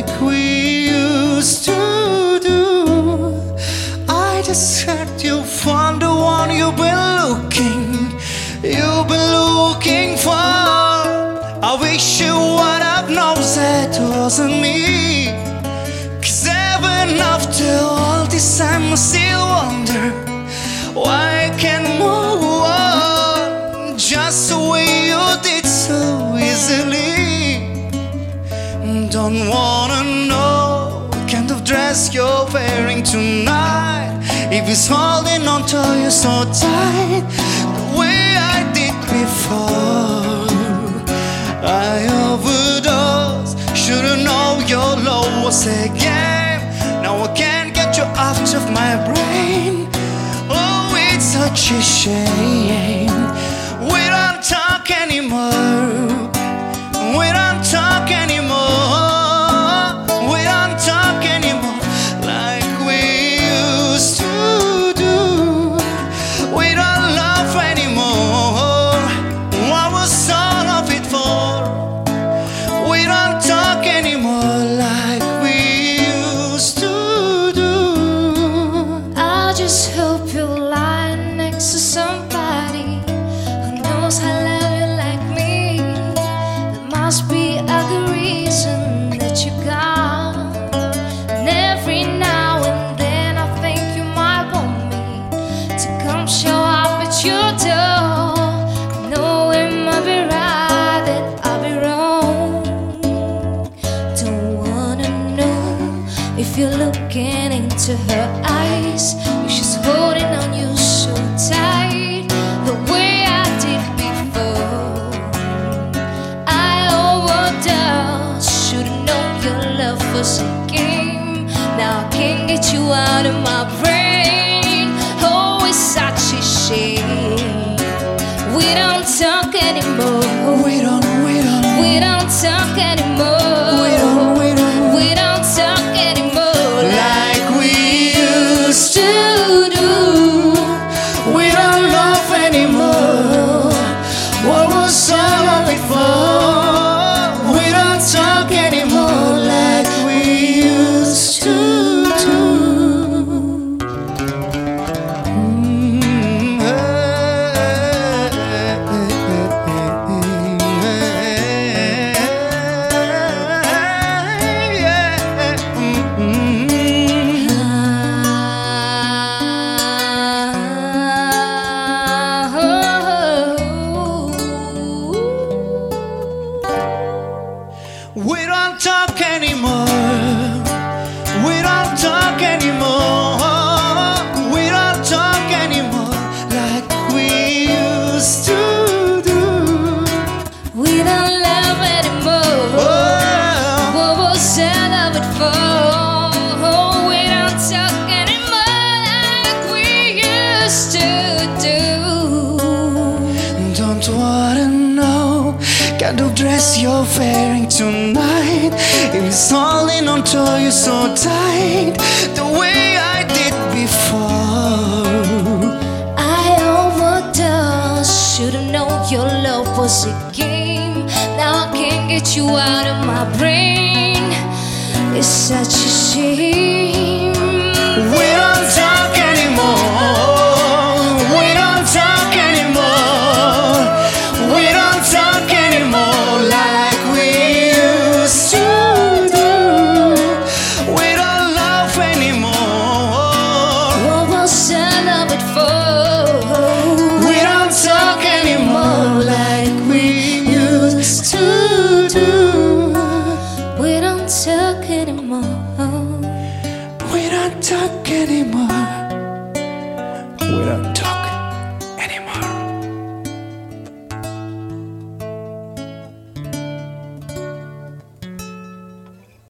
like we used to do. I just heard you found the one you've been looking for. I wish you would have known that it wasn't me. 'Cause even after all this time I still wonder why I can't move on just the way you did so easily. Don't wanna know what kind of dress you're wearing tonight, if it's holding on to you so tight the way I did before. I overdosed, should've known your love was a game. Now I can't get you out of my brain. Oh, it's such a shame. We don't talk anymore. We don't talk anymore. We don't talk anymore like we used to do. We don't love anymore. What was all of it for? We don't talk anymore like we used to do. I just hope you're lying next to somebody who knows how to love you like me. There must be a good reason that you gone. And every now and then I think you might want me to come show up at your door. I know it might be right that I'll be wrong. Don't wanna know if you're looking into her eyes, if she's holding on you so tight the way I did before. I overdosed, should've known your love was a game. Now I can't get you out of my brain. Oh, it's such a shame. We don't talk anymore. We don't talk anymore. We don't talk anymore like we used to. to do. We don't love anymore. What was all of it for? We don't talk anymore like we used to do. We don't talk anymore. We don't talk anymore. We don't talk anymore like we used to do. We don't love anymore. Oh, What was all of it for? Oh, we don't talk anymore like we used to do. don't wanna know kind of dress you're wearing tonight, if it's holding on to you so tight the way I did before. I overdosed, should've known your love was a game. Now I can't get you out of my brain. It's such a shame. We don't talk anymore. We don't talk anymore. We don't talk anymore like we used to do. We don't love anymore. What was all of it for? We don't talk anymore like we used to do. We don't talk anymore. We don't talk anymore. We don't talk